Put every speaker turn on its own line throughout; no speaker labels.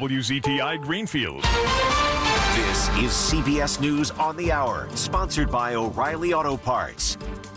WZTI Greenfield.
This is CBS News on the Hour, sponsored by O'Reilly Auto Parts.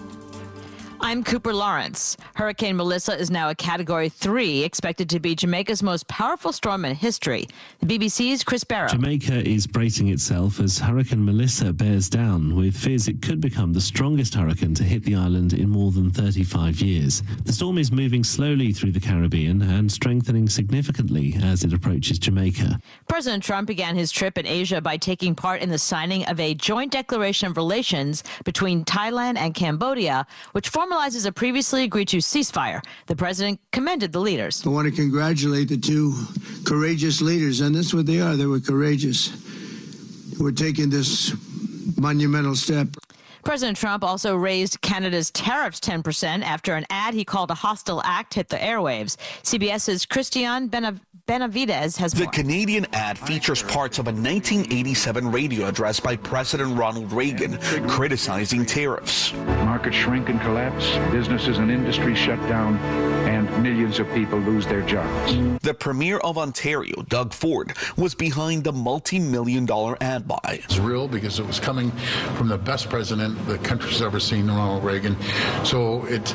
I'm Cooper Lawrence. Hurricane Melissa is now a Category 3, expected to be Jamaica's most powerful storm in history. The BBC's Chris Barrow.
Jamaica is bracing itself as Hurricane Melissa bears down, with fears it could become the strongest hurricane to hit the island in more than 35 years. The storm is moving slowly through the Caribbean and strengthening significantly as it approaches Jamaica.
President Trump began his trip in Asia by taking part in the signing of a joint declaration of relations between Thailand and Cambodia, which formalizes a previously agreed to ceasefire. The president commended the leaders.
I want to congratulate the two courageous leaders, and that's what they are. They were courageous. We're taking this monumental step.
President Trump also raised Canada's tariffs 10% after an ad he called a hostile act hit the airwaves. CBS's Christian Benavides has more.
The Canadian ad features parts of a 1987 radio address by President Ronald Reagan criticizing tariffs.
Markets shrink and collapse, businesses and industries shut down, and millions of people lose their jobs.
The Premier of Ontario, Doug Ford, was behind the multi-million-dollar ad buy.
It's real because it was coming from the best president the country's ever seen, Ronald Reagan. So it's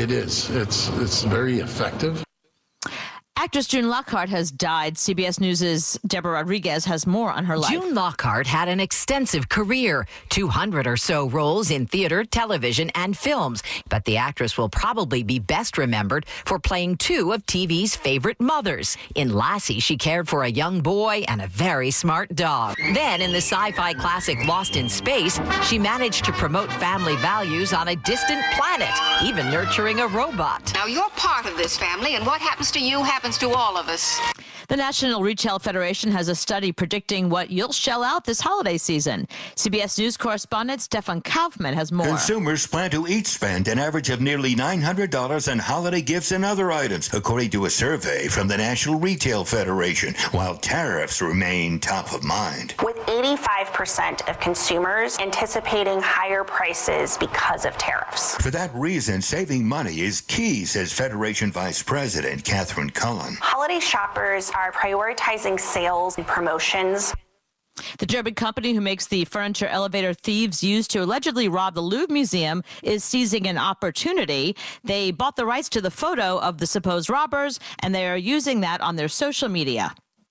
very effective.
Actress June Lockhart has died. CBS News' Deborah Rodriguez has more on her life.
June Lockhart had an extensive career, 200 or so roles in theater, television, and films. But the actress will probably be best remembered for playing two of TV's favorite mothers. In Lassie, she cared for a young boy and a very smart dog. Then, in the sci-fi classic Lost in Space, she managed to promote family values on a distant planet, even nurturing a robot.
Now, you're part of this family, and what happens to you happens to all of us.
The National Retail Federation has a study predicting what you'll shell out this holiday season. CBS News correspondent Stefan Kaufman has more.
Consumers plan to each spend an average of nearly $900 on holiday gifts and other items, according to a survey from the National Retail Federation, while tariffs remain top of mind.
With 85% of consumers anticipating higher prices because of tariffs.
For that reason, saving money is key, says Federation Vice President Catherine Cullen.
Holiday shoppers are prioritizing sales and promotions.
The German company who makes the furniture elevator thieves used to allegedly rob the Louvre Museum is seizing an opportunity. They bought the rights to the photo of the supposed robbers, and they are using that on their social media.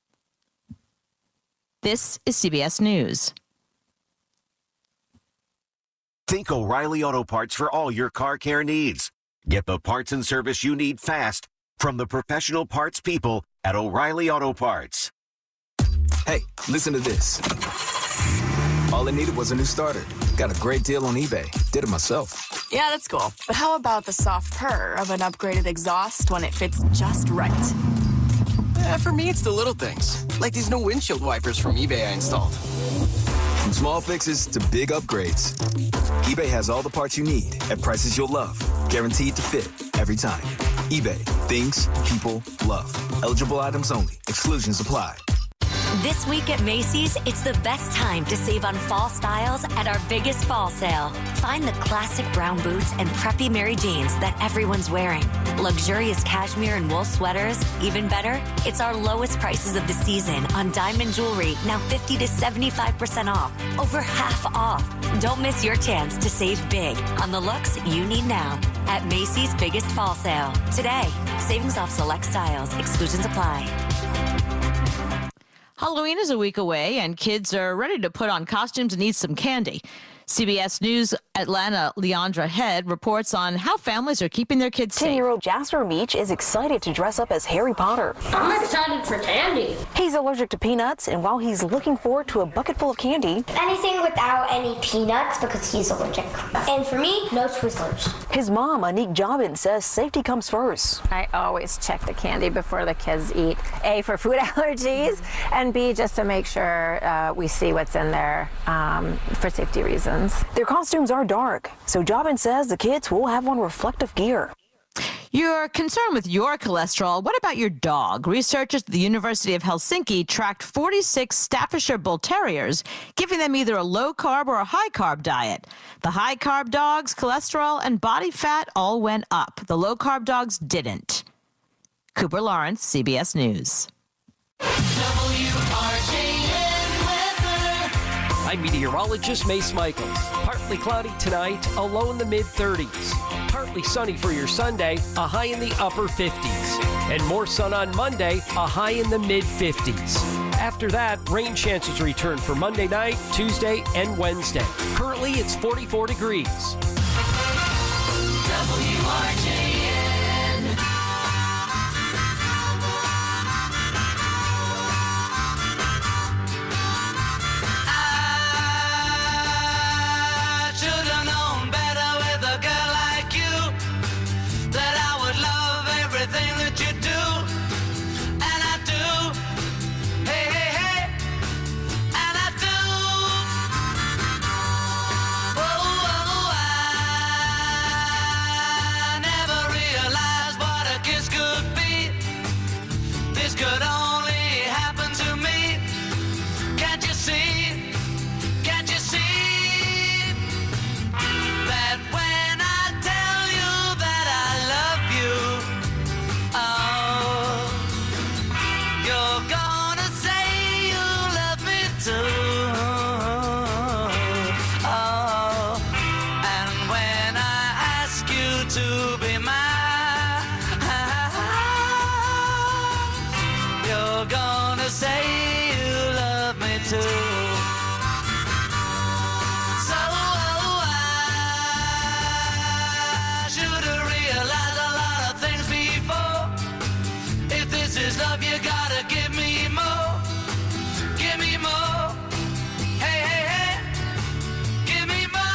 This is CBS News.
Think O'Reilly Auto Parts for all your car care needs. Get the parts and service you need fast from the professional parts people at O'Reilly Auto Parts.
Hey, listen to this. All I needed was a new starter. Got a great deal on eBay. Did it myself.
Yeah, that's cool. But how about the soft purr of an upgraded exhaust when it fits just right?
For me, it's the little things, like these new windshield wipers from eBay I installed.
From small fixes to big upgrades, eBay has all the parts you need at prices you'll love. Guaranteed to fit every time. eBay. Things people love. Eligible items only. Exclusions apply.
This week at Macy's, it's the best time to save on fall styles at our biggest fall sale. Find the classic brown boots and preppy Mary Janes that everyone's wearing. Luxurious cashmere and wool sweaters. Even better, it's our lowest prices of the season on diamond jewelry, now 50 to 75% off. Over half off. Don't miss your chance to save big on the looks you need now at Macy's biggest fall sale. Today, savings off select styles. Exclusions apply.
Halloween is a week away, and kids are ready to put on costumes and eat some candy. CBS News Atlanta Leandra Head reports on how families are keeping their kids safe.
10-year-old Jasper Meach is excited to dress up as Harry Potter.
I'm excited for candy.
He's allergic to peanuts, and while he's looking forward to a bucket full of candy...
Anything without any peanuts because he's allergic. And for me, no Twizzlers.
His mom, Anique Jobin, says safety comes first.
I always check the candy before the kids eat. A, for food allergies, and B, just to make sure we see what's in there for safety reasons.
Their costumes are dark, so Jobin says the kids will have on reflective gear.
You're concerned with your cholesterol. What about your dog? Researchers at the University of Helsinki tracked 46 Staffordshire Bull Terriers, giving them either a low-carb or a high-carb diet. The high-carb dogs' cholesterol and body fat all went up. The low-carb dogs didn't. Cooper Lawrence, CBS News.
I'm meteorologist Mace Michaels. Partly cloudy tonight, a low in the mid-30s. Partly sunny for your Sunday, a high in the upper 50s. And more sun on Monday, a high in the mid-50s. After that, rain chances return for Monday night, Tuesday, and Wednesday. Currently, it's 44 degrees.
WRJN. I should have known better with a girl like you, that I would love everything that you do, and I do. Hey, hey, hey, and I do. Oh, I never realized what a kiss could be. This could only happen to me. Can't you see? Can't you see that when I tell you that I love you, oh, you're gonna say you love me too. Oh, and when I ask you to be mine, you're gonna say you love me too. So I should have realized a lot of things before. If this is love, you gotta give me more. Give me more. Hey, hey, hey. Give me more.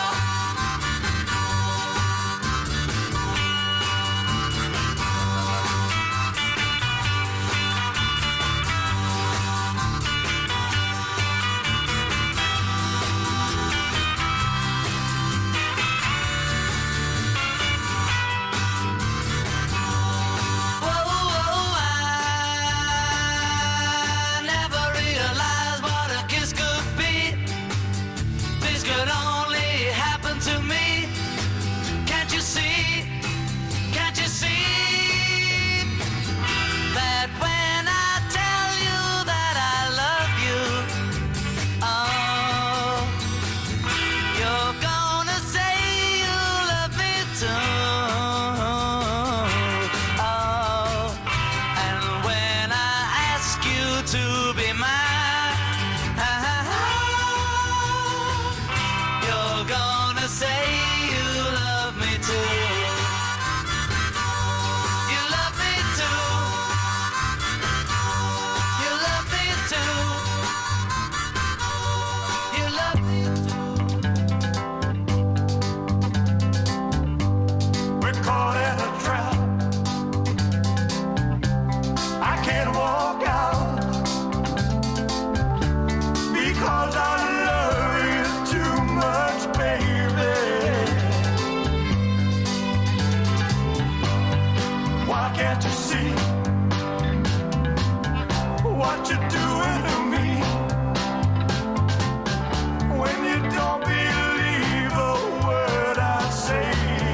Whoa, I never realized what a kiss could be. This could only happen to me. Can't you see? Can't you see that when I tell you that I love you, oh, you're gonna say you love me too. Oh, and when I ask you to be mine, you're gonna say you love me too. You love me too. You love me too. You love me too. We're caught in a trap. I can't walk out because I love you too much, baby. Why can't you see what you're doing to me when you don't believe a word I say?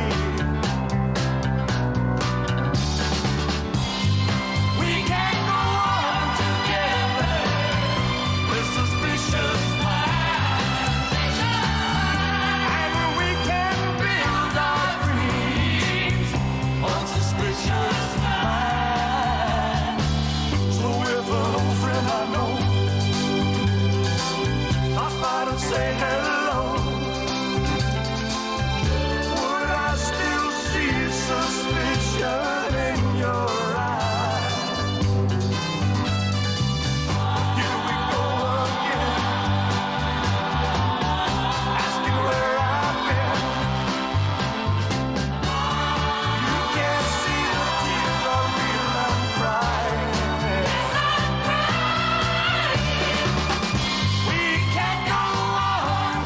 We can't go on together with suspicious minds, and we can build our dreams on suspicious minds. So if an old friend I know stop by to say hello, would I still see suspicion in your eyes? Here we go again, asking where I've been. You can't see the tears are real, I'm crying. We can't go on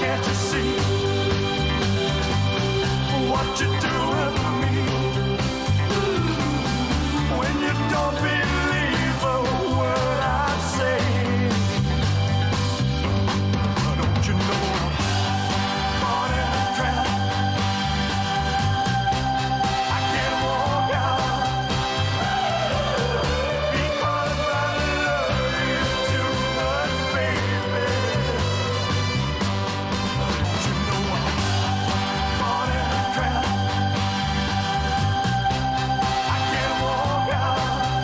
can't you see what you're doing to me? When you don't believe a word I say, don't you know I'm caught in a trap? I can't walk out because I love you too much, baby. Don't you know I'm caught in a trap? I can't walk out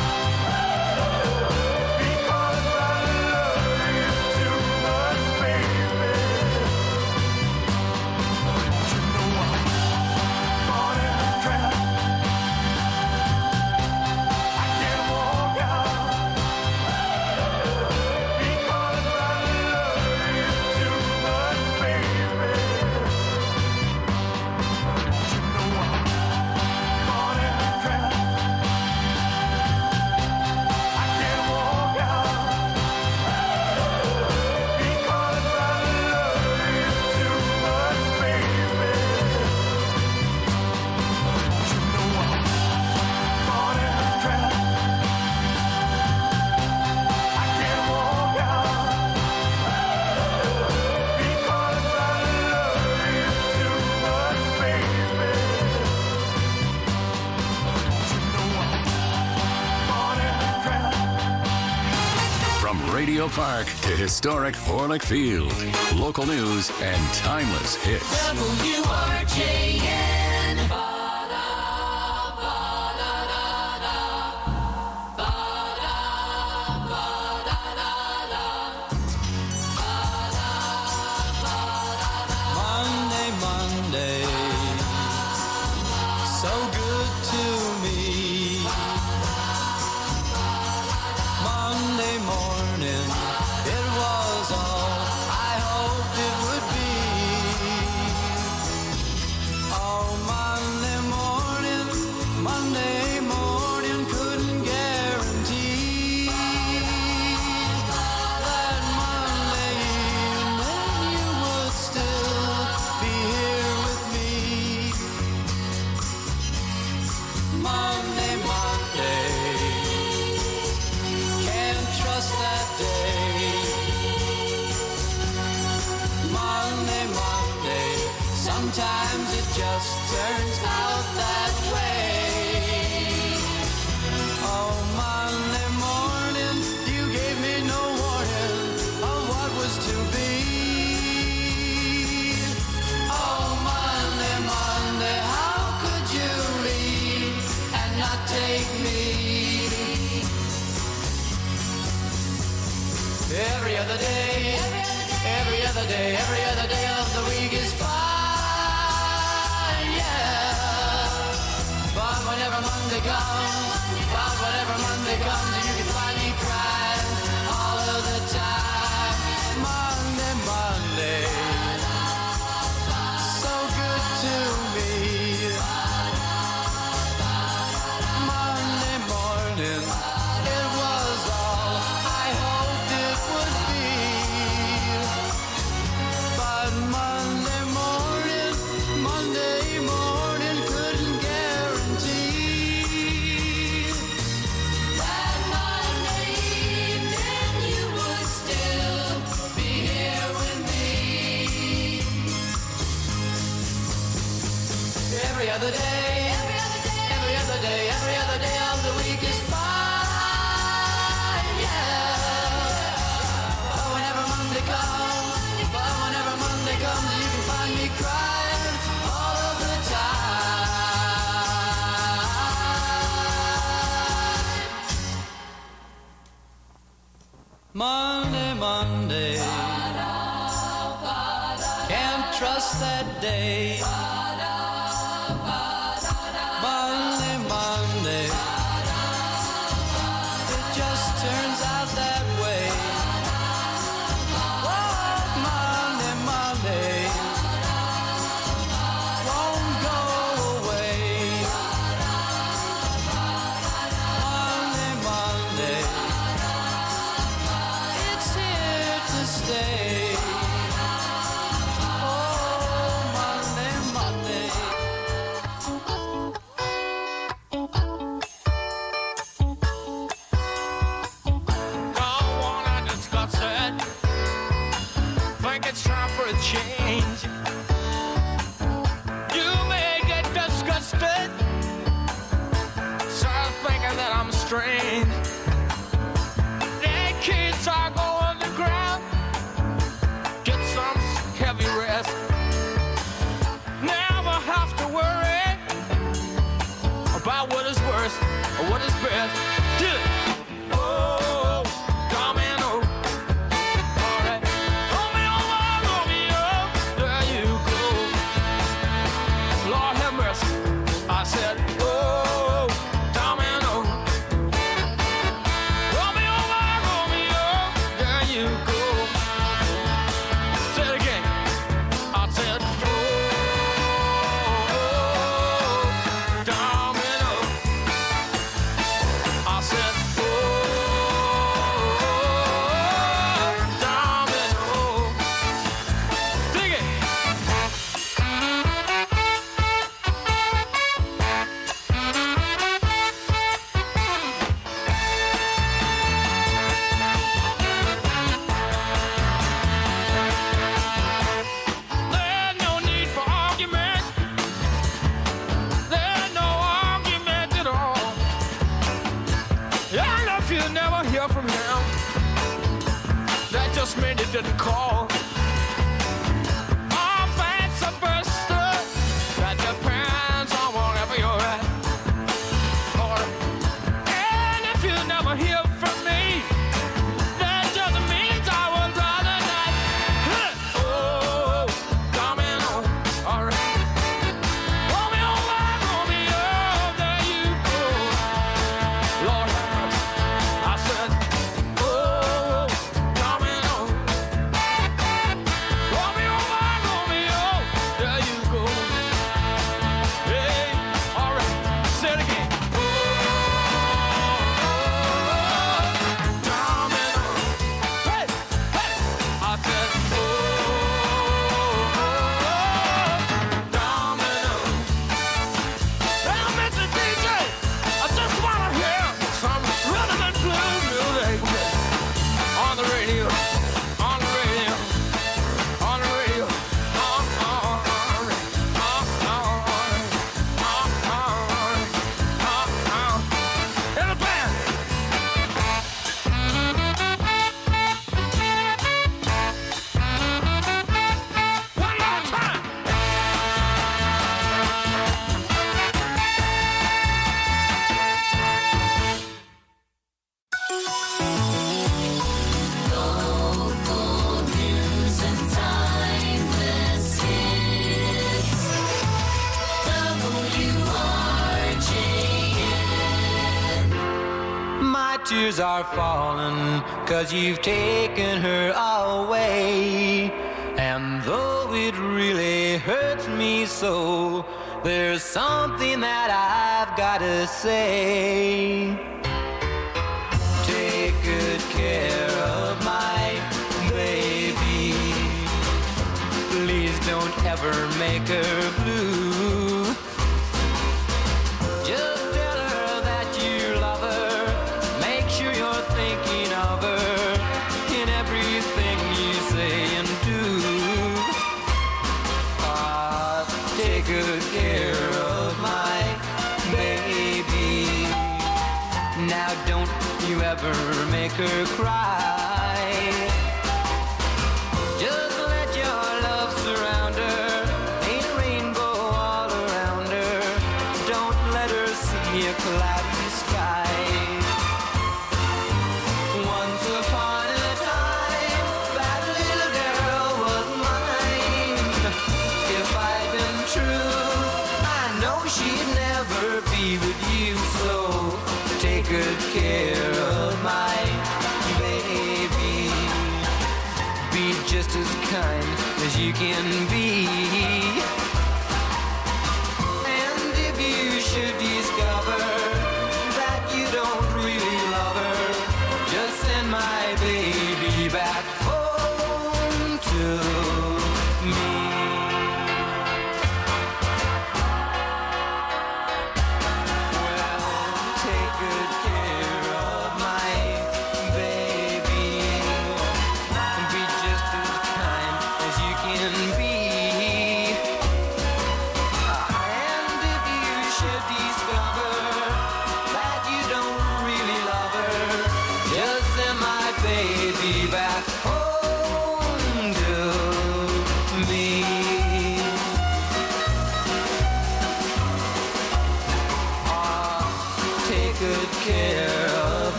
because I love you too much, baby. Don't you know I'm caught in a trap? I can't walk out because I love you too much, baby. Don't you know I'm caught in a trap? I can't walk out because I love you too much, baby. Don't you know I'm caught in a trap? I can't walk out because I love you too much, baby. Don't you know I'm caught in a trap?
From Radio Park to historic Orlick Field, local news and timeless hits.
WRJN. Monday, Monday, so good to me. Monday morning, it was all I hoped it would be. Oh, Monday morning, couldn't guarantee that Monday evening you would still be here with me. Monday, can't trust that day. Monday, sometimes it just turns out that way. Oh, Monday morning, you gave me no warning of what was to be. Oh, Monday, how could you leave and not take me? Every other day, every other day, every other day of the week is fine, yeah. But whenever Monday comes, you can find me crying all of the time. Monday, so good to me. Monday morning, it was all I hoped it would be. But Monday morning couldn't guarantee that Monday evening you would still be here with me. Every other day, every other day of the week is fine, yeah. But whenever Monday comes, you can find me crying all of the time. Monday, can't trust that day. Monday, it just turns out that way. Oh, Monday, won't go away. Monday, it's here to stay.
think it's time for a change. You may get disgusted, start thinking that I'm strange. The kids are going to ground, get some heavy rest. Never have to worry about what is worst or what is best. Oh, domino. All right. Romeo, Romeo, there you go. Lord have mercy. I said, oh, domino. Romeo, Romeo, there you go. Say it again. I said, oh, domino. I said, oh, domino. Dig it. There's no need for argument. There's no argument at all. And if you never hear from him, that just means he didn't call. Or vice versa, that depends on wherever you're at. And if you never hear from me, that just means I was rather not. Oh, domino, all right. Romeo, Romeo, there you go. Lord have mercy. I said, oh, domino. Romeo, Romeo, there you go. Hey, all right. Say it again. Oh, domino. Hey, hey. I said, oh, domino. Hey, Mr. DJ, I just want to hear some rhythm and blues music on the radio, on the radio, on the radio. In the band. One more time.
Local news and timeless hits. WRJN.
My tears are falling 'cause you've taken her away. And though it really hurts me so, there's something that I've gotta say. Take good care of my baby. Please don't ever make her blue. Just tell her that you love her. Make sure you're thinking of her in everything you say and do. Take good care of my baby. Now don't you ever make her cry. Just let your love surround her. Ain't a rainbow all around her. Don't let her see a cloudy sky. Once upon a time, that little girl was mine. If I'd been true, I know she'd never be with you. So take good care of my baby. Be just as kind as you can be. And if you should discover that you don't really love her, just send my baby back home to me.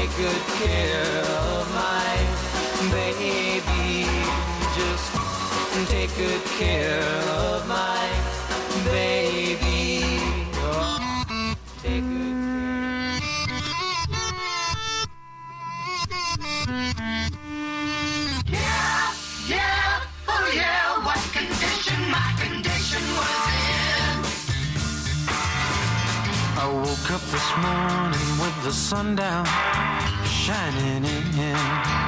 take good care of my baby. Just take good care of my baby. Oh, take good
Yeah, yeah, oh yeah, what condition my condition was in.
I woke up this morning with the sun down shining in.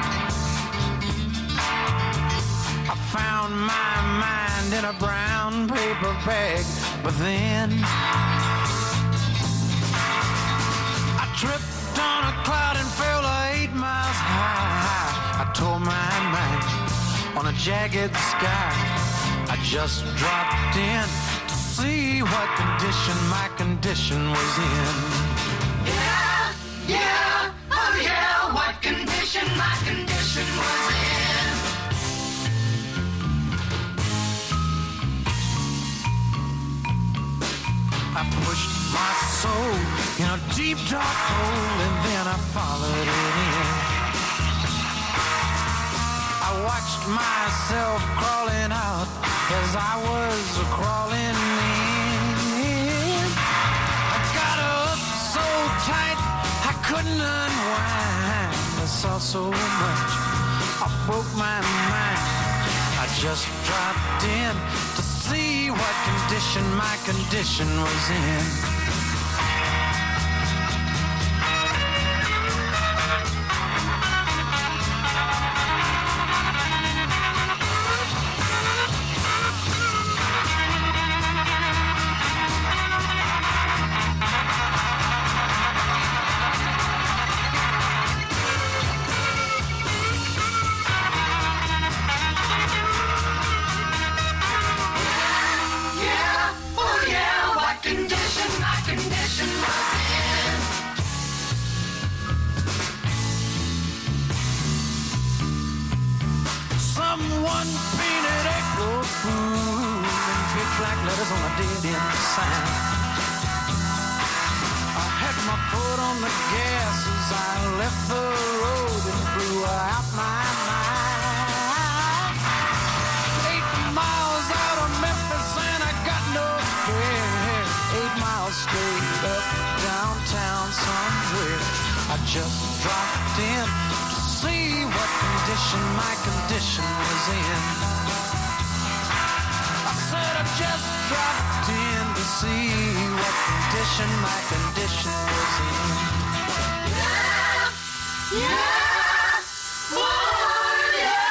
I found my mind in a brown paper bag, but then I tripped on a cloud and fell 8 miles high. I tore my mind on a jagged sky. I just dropped in to see what condition my condition was in.
Yeah, yeah, oh yeah, what condition my condition was in.
I pushed my soul in a deep dark hole and then I followed it in. I watched myself crawling out as I was crawling in. I got up so tight I couldn't unwind. I saw so much, I broke my mind. I just dropped in to see what condition my condition was in. Someone painted April Fool in big black letters on a dead-end sign. I had my foot on the gas as I left the road and blew out my mind. 8 miles out of Memphis and I got no spare. 8 miles straight up downtown somewhere. I just dropped in to see what condition my condition was in. I said I just dropped in to see what condition my condition was in. Yeah, yeah, oh yeah.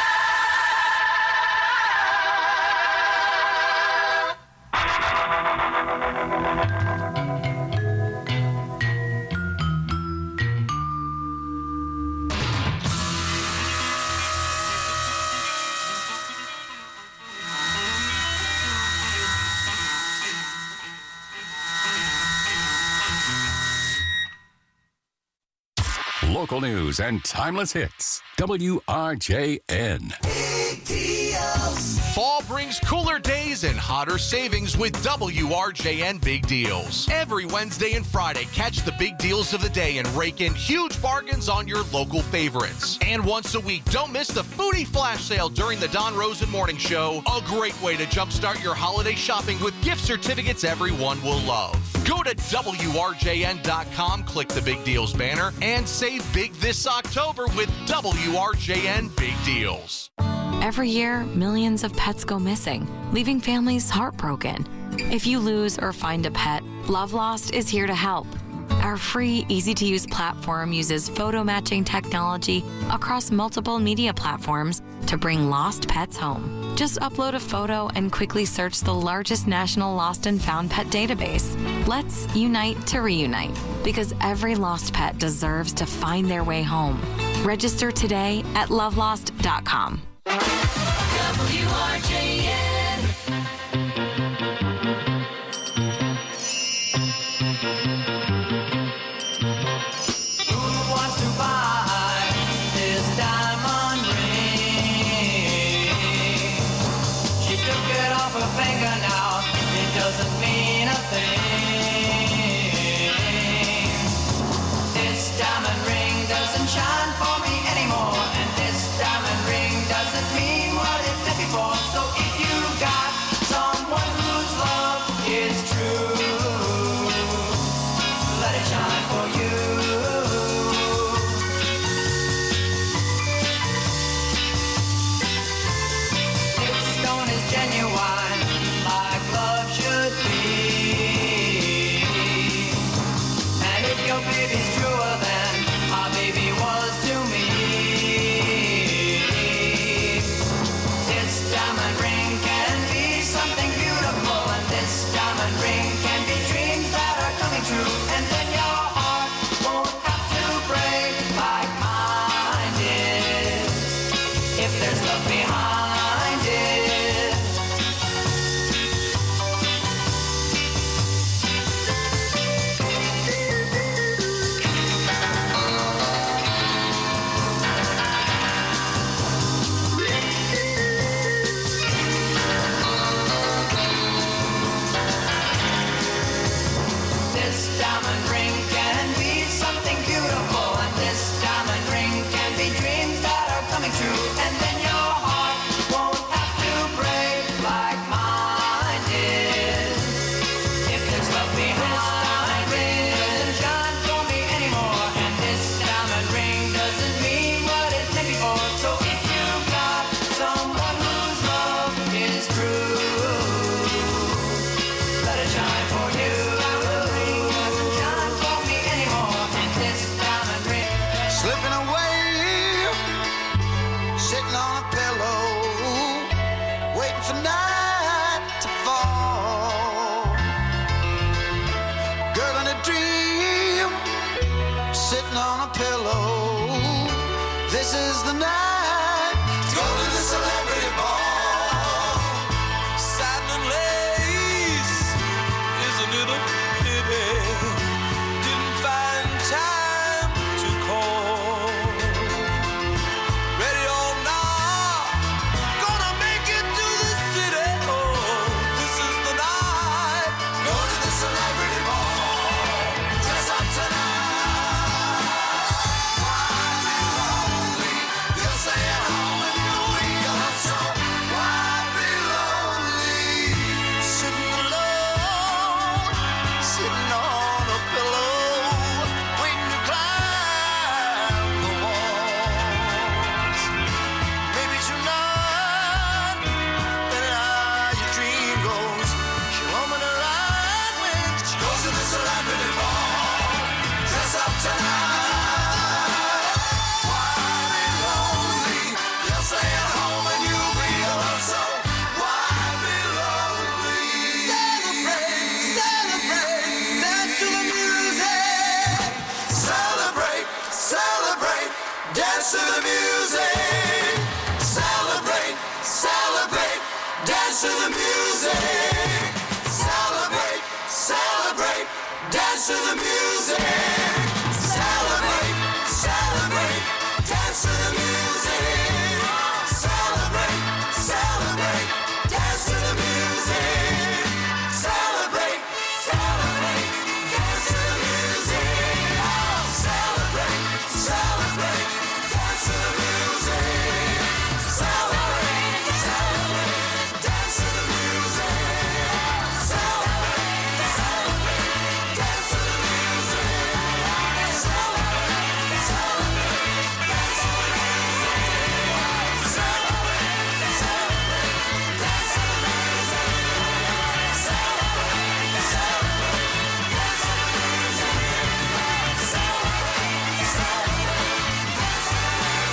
Local news and timeless hits. WRJN.
Fall brings cooler days and hotter savings with WRJN Big Deals. Every Wednesday and Friday, catch the big deals of the day and rake in huge bargains on your local favorites. And once a week, don't miss the Foodie Flash Sale during the Don Rosen Morning Show. A great way to jumpstart your holiday shopping with gift certificates everyone will love. Go to WRJN.com, click the Big Deals banner, and save big this October with WRJN Big Deals.
Every year, millions of pets go missing, leaving families heartbroken. If you lose or find a pet, Love Lost is here to help. Our free, easy-to-use platform uses photo matching technology across multiple media platforms to bring lost pets home. Just upload a photo and quickly search the largest national lost and found pet database. Let's unite to reunite, because every lost pet deserves to find their way home. Register today at lovelost.com.
WRJN. Who wants to buy this diamond ring? She took it off her finger now. It doesn't mean a thing. This diamond ring
slipping away, sitting on a pillow, waiting for night to fall. Girl in a dream, sitting on a pillow. This is the night to go to the celebrity ball. Satin and lace, isn't it a pity? Didn't find time to call. Ready or not, gonna make it to the city. Oh, this is the night to go to the celebrity ball. Dress up tonight. Why be lonely? You'll stay at home and you'll be gone. So why be lonely? Sitting alone, sitting on a pillow, waiting to climb the walls. Maybe tonight, and how your dream goes, she'll open her eyes when she goes to the celebrity ball. Dress up tonight. Why be lonely? You'll stay at home and you'll be alone. So why be lonely? Celebrate, celebrate, dance to the music. Celebrate, celebrate, dance to the music. Celebrate, celebrate, dance to the music. Celebrate, celebrate, dance to the music. Celebrate, celebrate, dance to the music. Celebrate, celebrate, dance to the music. Celebrate, celebrate, dance to the music. Celebrate, celebrate, dance to the music. Celebrate, celebrate, dance to the music. Celebrate, celebrate, dance to the music. Celebrate, celebrate, dance to the music. Celebrate, celebrate, dance to the music. Celebrate, celebrate, dance to the music. Celebrate, celebrate.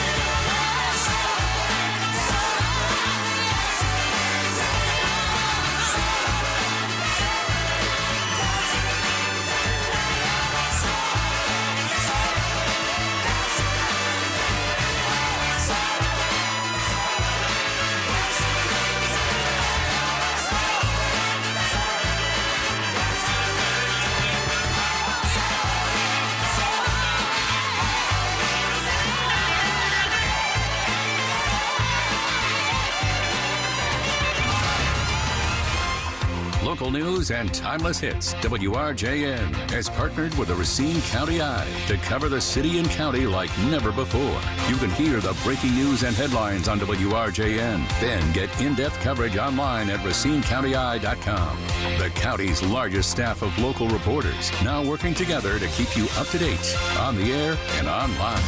Local news and timeless hits. WRJN has partnered with the Racine County Eye to cover the city and county like never before. You can hear the breaking news and headlines on WRJN. Then get in-depth coverage online at RacineCountyEye.com. The county's largest staff of local reporters now working together to keep you up to date on the air and online.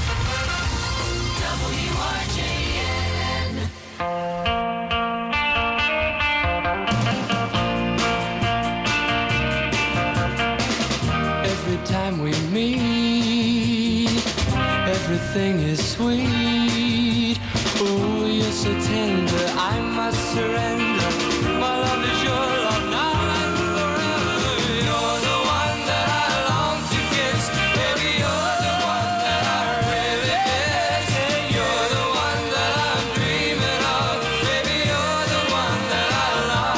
Every time we meet, everything is sweet. Oh, you're so tender, I must surrender. My love is your love now and forever. You're the one that I long to kiss. Baby, you're the one that I really miss. You're the one that I'm dreaming of. Baby, you're the one that I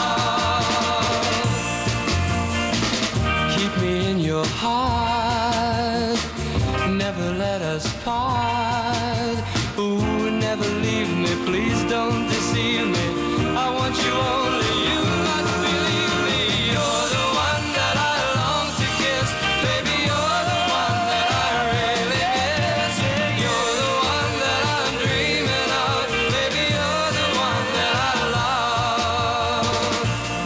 love. Keep me in your heart, never let us part. Ooh, never leave me, please don't deceive me. I want you only, you must believe me. You're the one that I long to kiss. Baby, you're the one that I really miss. You're the one that I'm dreaming of. Baby, you're the one that I love.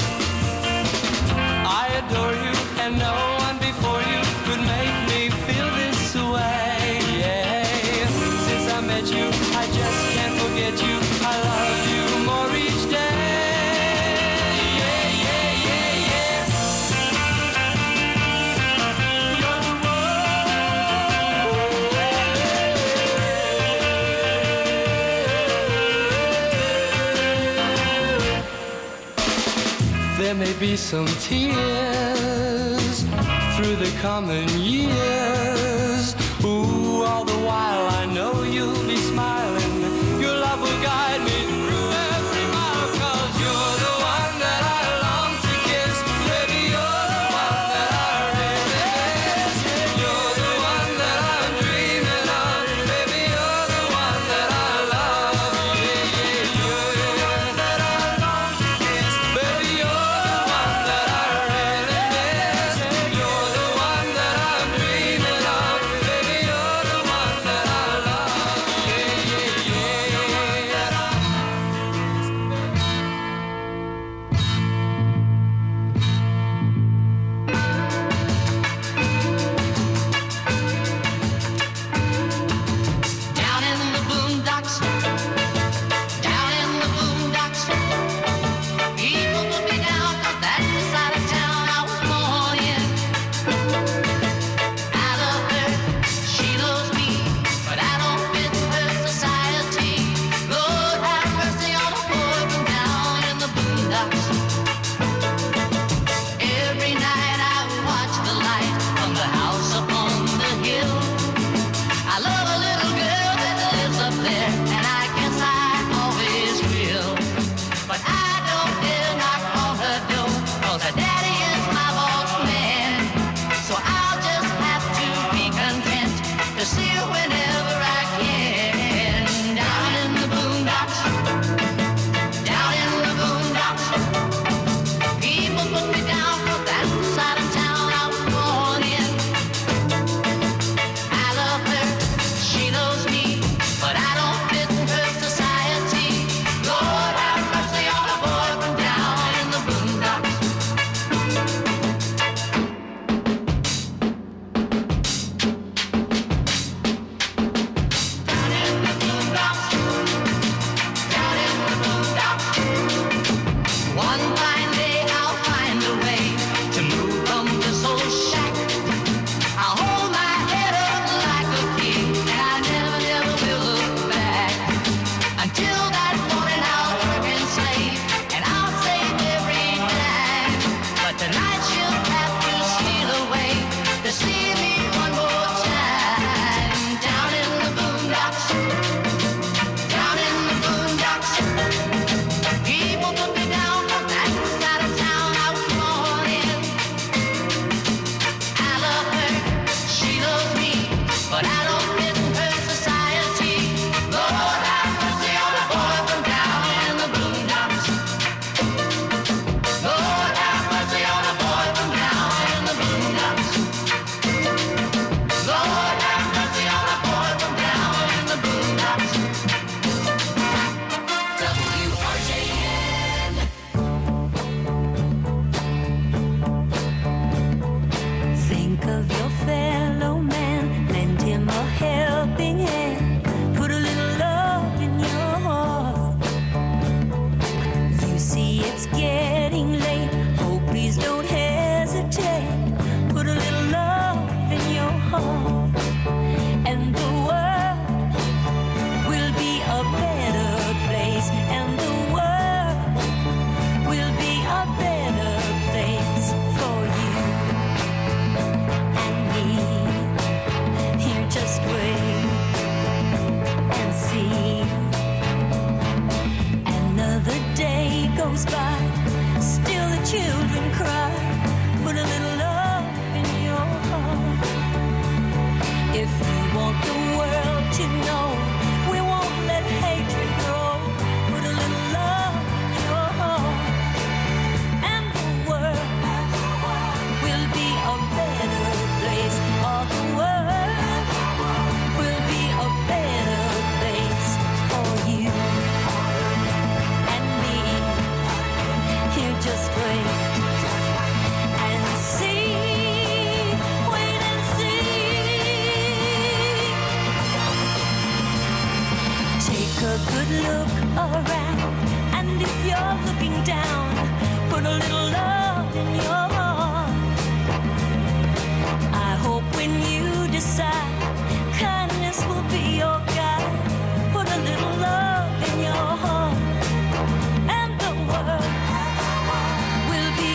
I adore you and no one before you could make me feel this way. Yeah. Since I met you, I just can't forget you. I love you more there may be some tears through the coming years. Ooh, all the while I know you'll be smiling. Your love will guide me through every mile, 'cause you're the one that I long to kiss. Baby, you're the one that I really miss. You're the one that I'm dreaming of. Baby, you're the one that I love. Yeah, yeah, you're the one that I long to kiss. Baby, you're the one that I really miss. You're the one that I'm dreaming of. Baby, you're the one that I love. Yeah, yeah, yeah.
Down in the boondocks, down in the boondocks, people put me down 'cause that's the side of town I was born in. I love her, she loves me, but I don't fit her society. Lord have mercy on a boy from down in the boondocks. Every night I watch the light from the house up on the hill. I love a little girl that lives up there, and I guess I always will. But I don't dare knock on her door, 'cause her daddy is my boss man. So I'll just have to be content to see her whenever I can. Down in the boondocks, down in the boondocks, people put me down 'cause that's the side of town I was born in. I love her, she loves me, but I don't fit her society. Lord have mercy on a boy from down in the boondocks. Down in the boondocks, down in the boondocks. One fine day I'll find a way to move from this old shack. I'll hold my head up like a king, and I never, never will look back. Until that morning I'll work and slave, and I'll save every dime. But tonight she'll have to steal away to see me one more time. Down in the boondocks, down in the boondocks, people put me down 'cause that's the side of town I was born in. I love her, she loves me, but I don't fit her society. Lord have mercy on a boy from down in the boondocks. Lord have mercy on a boy from down in the boondocks. Lord have mercy on a boy from down in the boondocks. WRJN.
Think of your fellow man, lend him a helping hand, put a little love in your heart. You see it's getting late, oh please don't hesitate, put a little love in your heart, and the world will be a better place, and the world will be a better place for you and me. Here, just wait and see. Another day goes by, still the children cry. Put a little love in your heart. If you want the world to know, we won't let hatred grow. Put a little love in your heart, and the world will be a better place. All the world will be a better place for you and me. Here, just wait and see. Wait and see. Take a good look around, and if you're looking down, put a little love in your heart. I hope when you decide, kindness will be your guide. Put a little love in your heart, and the world will be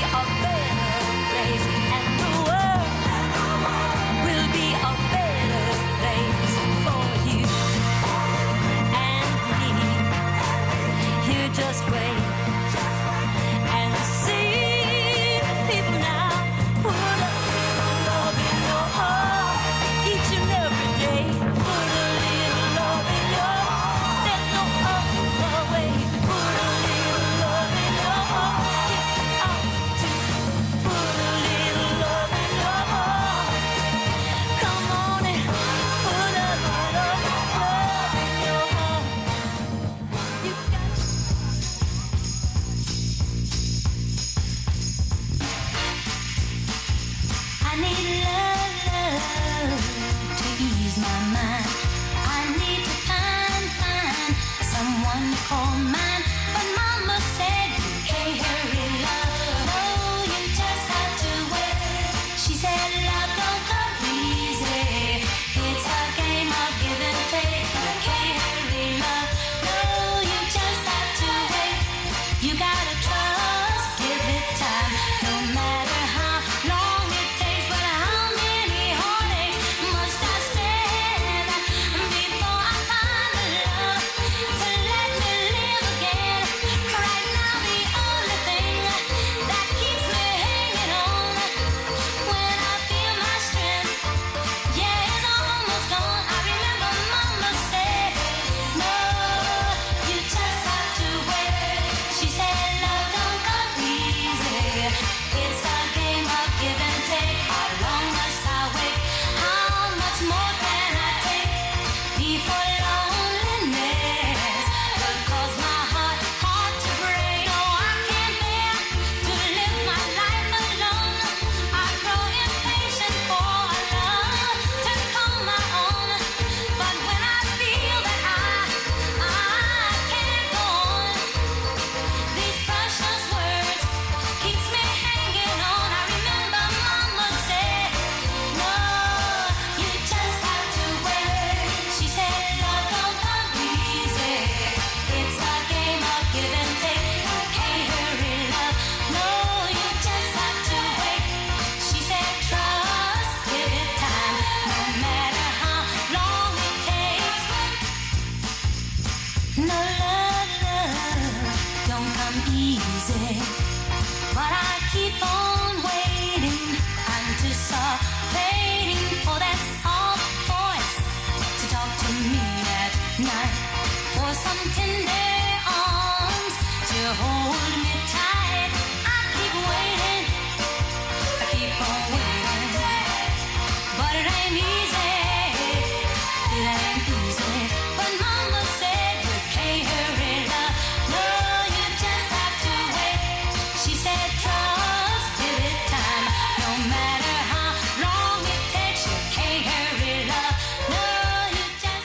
me at night for some tender arms to hold me tight. I keep waiting, I keep on waiting, but it ain't easy, it ain't easy. But Mama said you can't hurry love, no, you just have to wait. She said trust, give it time, no matter how long it takes, you can't hurry love, no, you just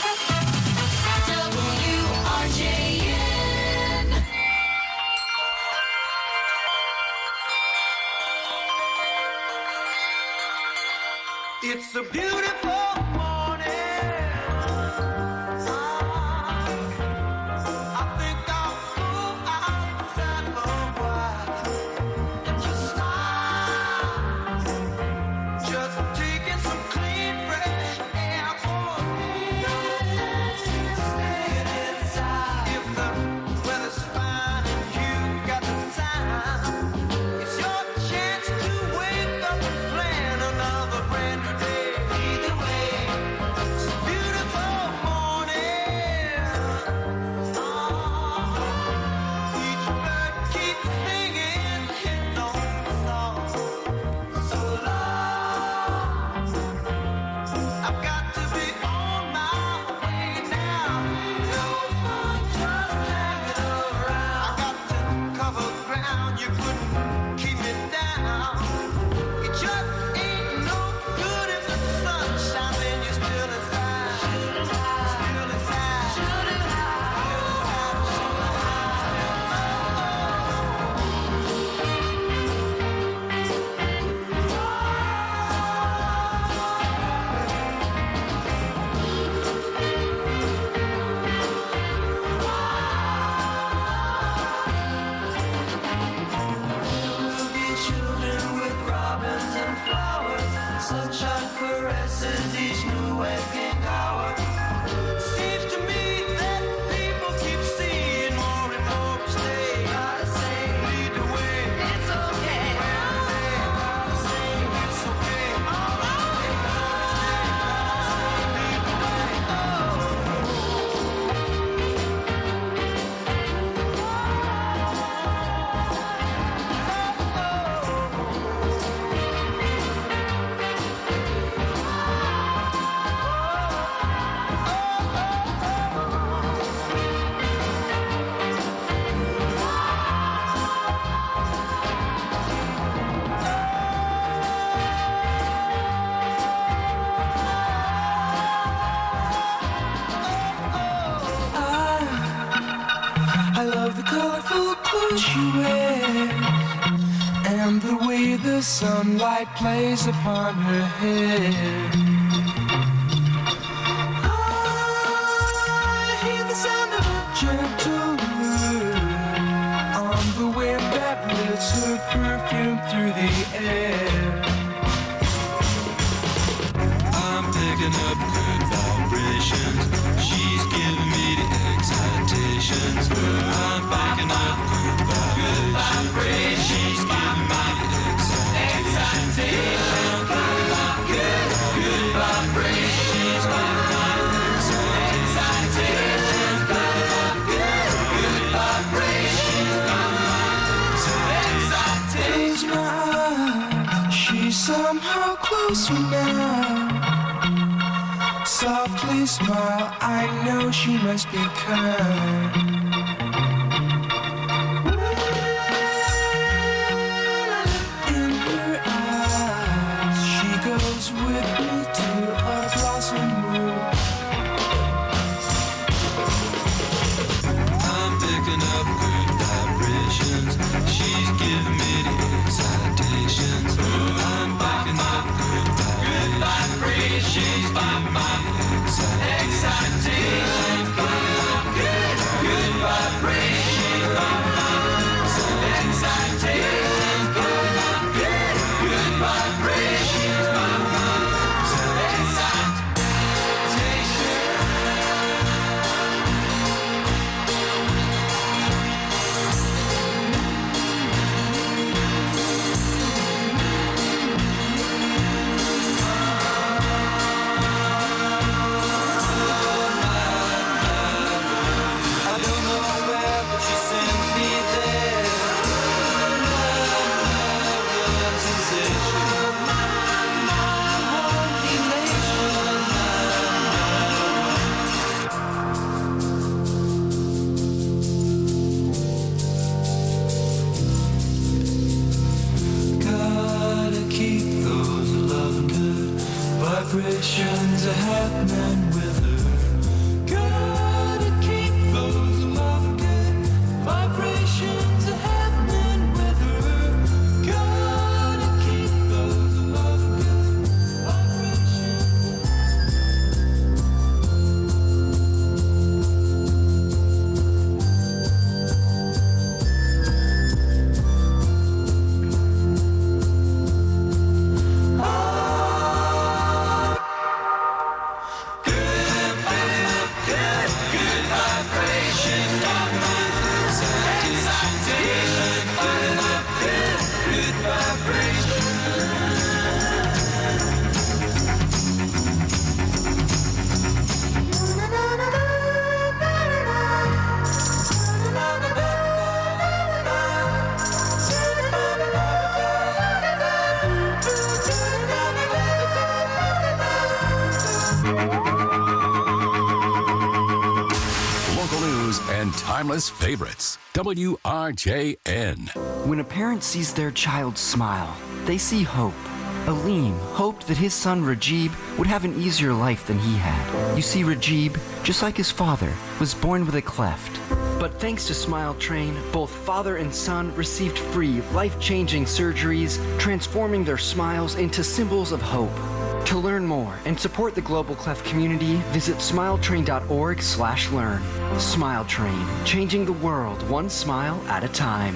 WRJN.
It's a beautiful morning. I think I'll go outside for a while and just smile. Just taking some clean, fresh air for me. Staying inside. If the weather's fine and you got the time, it's your chance to wake up and plan another brand new day. Either way, it's a beautiful morning. Each bird keeps singing its own song. So long, I've got to be on my way now. No more just hanging around. I got to cover ground. You couldn't keep me down. It just ain't no good if the sun shines and you're still inside. Still inside. Children with robins and flowers, sunshine caresses each new waking hour. Seems to me that people keep seeing more and more each day. Gotta say, lead the way. It's okay. Gotta say, it's okay. Lead the way. I love the colorful clothes she wears and the way the sunlight plays upon her hair. I hear the sound of a gentle word on the wind that lifts her perfume through the air. I'm picking up good vibrations. She's giving me the excitations. I'm picking up good vibrations. She's giving me the excitations. Good vibrations. She's giving me the excitations. Good vibrations. Close my eyes. She's somehow closer now. Softly smile, I know she must be kind. In her eyes, she goes with me to a blossom room. I'm picking up good vibrations. She's giving me the excitations. I'm picking up good vibrations. She's giving me the excitations. Good
timeless favorites. WRJN.
When a parent sees their child smile, they see hope. Aleem hoped that his son Rajib would have an easier life than he had. You see, Rajib, just like his father, was born with a cleft. But thanks to Smile Train, both father and son received free, life-changing surgeries, transforming their smiles into symbols of hope. To learn more and support the Global Cleft community, visit smiletrain.org/learn. Smile Train, changing the world one smile at a time.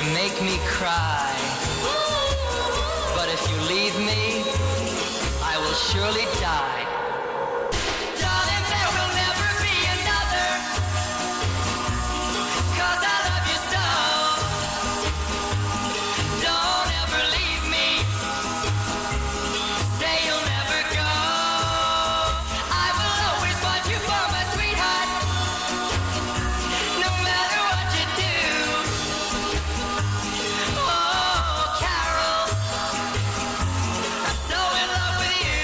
You make me cry. But if you leave me, I will surely die. Darling, there will never be another, 'cause I love you so. Don't ever leave me. Say you'll never go. I will always want you for my sweetheart, no matter what you do. Oh, Carol, I'm so in love with you.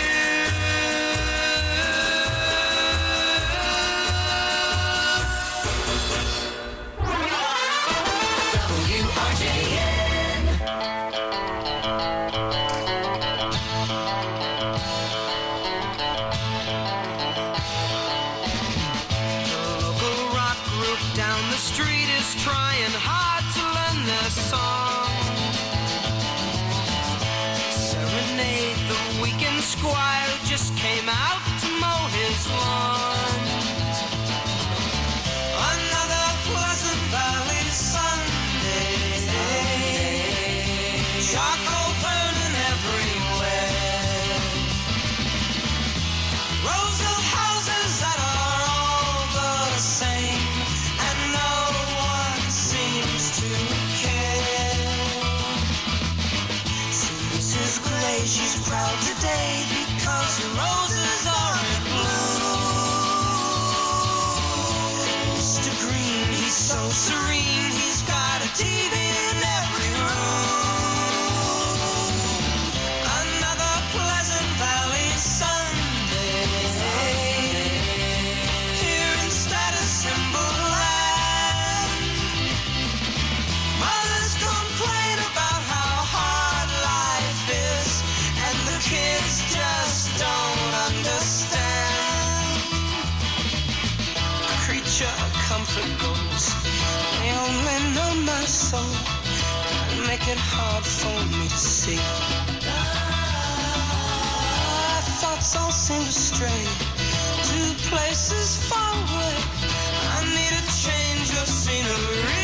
Local rock group down the street is trying hard to learn their song. Serenade the weekend squire who just came out to mow his lawn. Another Pleasant Valley Sunday. Charcoal burning everywhere. Rows of houses that are all the same, and no one seems to care. See Mrs. Gray, she's proud today because her roses are in bloom. Mr. Green, he's so serene, he's got a TV in every room. Another Pleasant Valley Sunday. Here in Status Symbol Land, mothers complain about how hard life is, and the kids just don't understand. A creature of comfort goes, they only know my soul and make it hard for me to see. Thoughts all seem to stray to places far away. I need a change of scenery.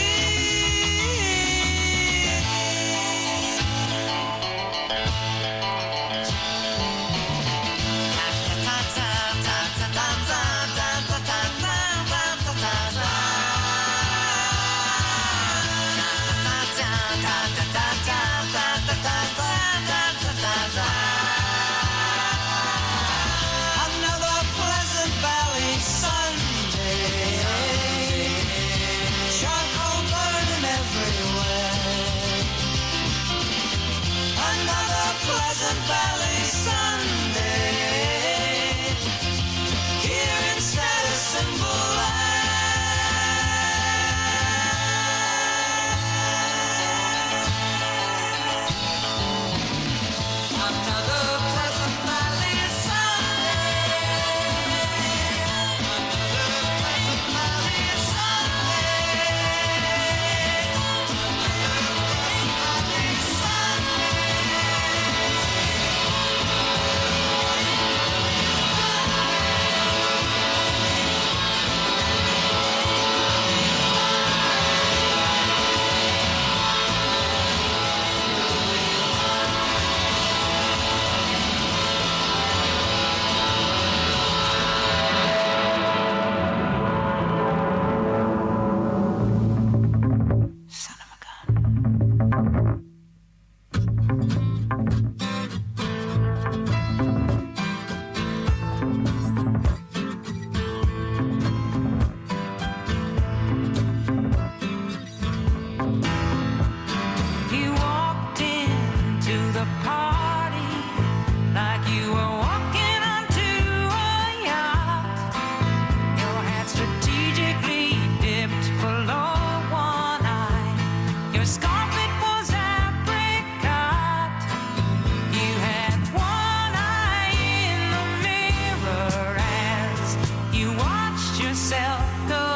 Another Pleasant Valley Sunday. Charcoal burning everywhere. Another Pleasant Valley Sunday. Here in Status Symbol Another Pleasant Valley You walked into the party like you were walking onto a yacht. Your hat strategically dipped below one eye. Your scarf, it was apricot. You had one eye in the mirror as you watched yourself go